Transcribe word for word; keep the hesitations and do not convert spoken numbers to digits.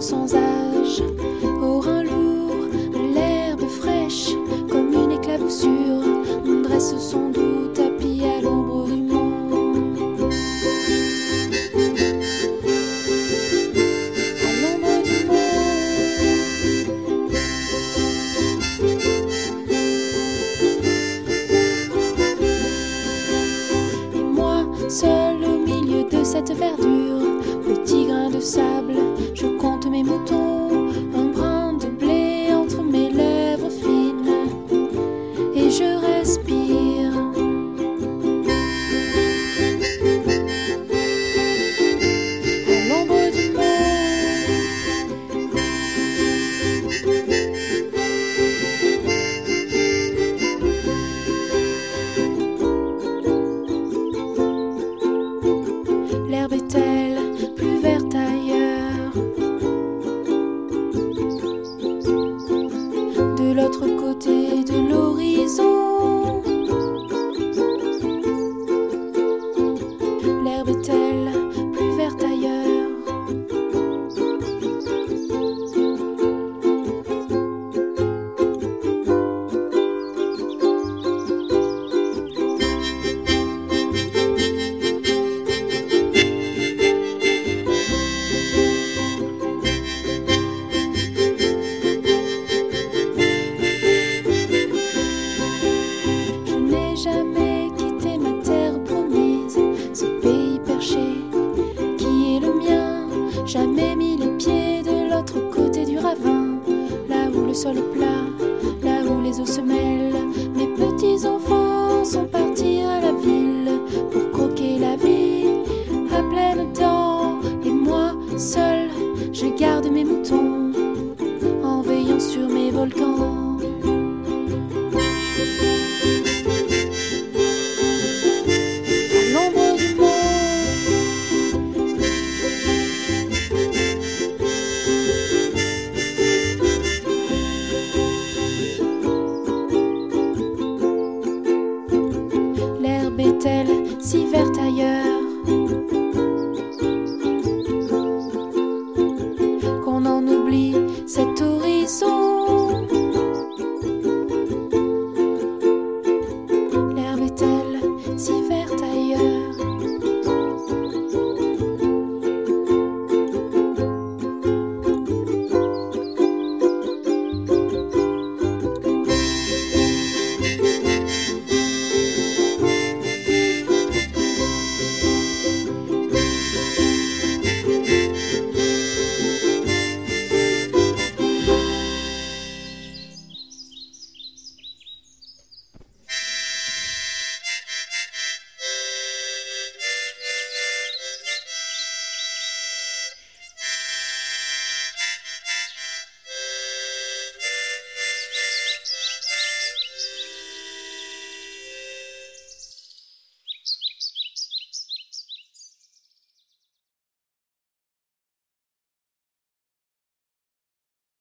sans âge, au rein lourd, l'herbe fraîche, comme une éclaboussure, dresse son doux tapis à l'ombre du monde. À l'ombre du monde. Et moi, seul au milieu de cette verdure, petit grain de sable, je compte mes moutons, un brin de blé entre mes lèvres fines, et je respire. À l'ombre du monde. L'herbe est-elle plus verte ailleurs? De l'autre côté de l'horizon, l'herbe est-elle plus verte ailleurs? Jamais quitté ma terre promise, ce pays perché qui est le mien. Jamais mis les pieds de l'autre côté du ravin, là où le sol est plat, là où les eaux se mêlent. Mes petits enfants sont partis à la ville pour croquer la vie à pleines dents, et moi seul je garde mes moutons en veillant sur mes volcans. L'herbe est-elle si verte ailleurs?